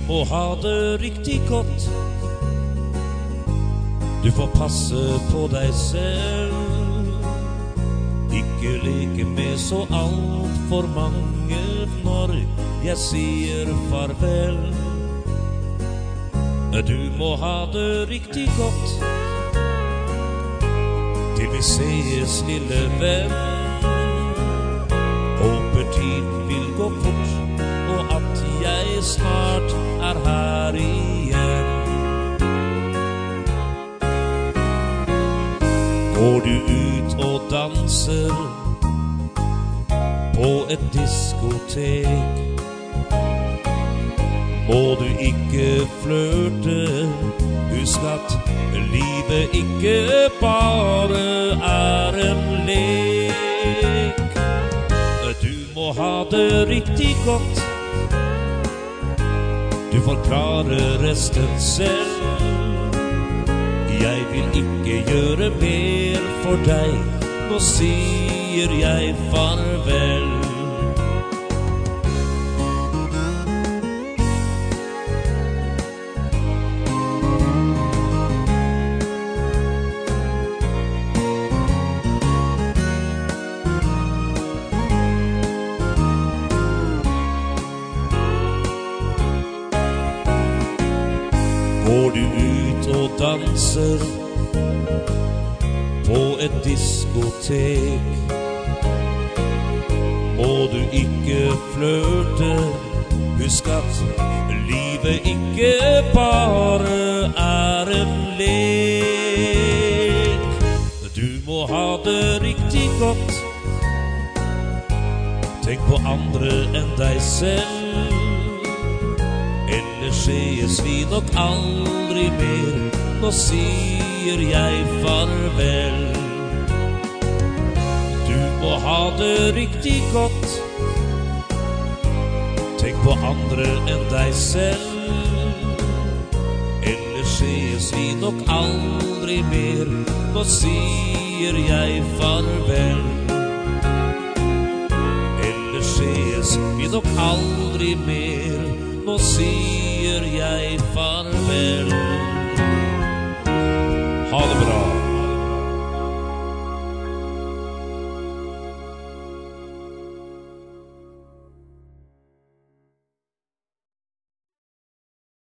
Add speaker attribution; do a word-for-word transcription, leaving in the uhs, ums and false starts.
Speaker 1: må ha det riktig godt. Du får passe på deg selv. Ikke leke med så alt for mange når jeg sier farvel. Du må ha det riktig godt. Til vi ses, lille venn. Håper tiden vil gå fort, og at jeg snart er her igjen. Går du ut og danser på et diskotek, må du ikke flørte. Husk at livet ikke bare er en lek. Du må ha det riktig godt. Du får klare resten selv. Jeg vil ikke gjøre mer for deg. Nå sier jeg farvel. Går du ut og danser på et diskotek, må du ikke flørte. Husk at livet ikke bare er en lek. Du må ha det riktig godt. Tenk på andre enn deg selv. Ellers ses vi nok aldri mer. Nå sier jeg farvel. Du må ha det riktig godt. Tenk på andre enn deg selv. Ellers ses vi nok aldri mer. Nå sier jeg farvel. Ellers ses vi nok aldri mer. Nå sier jeg farvel.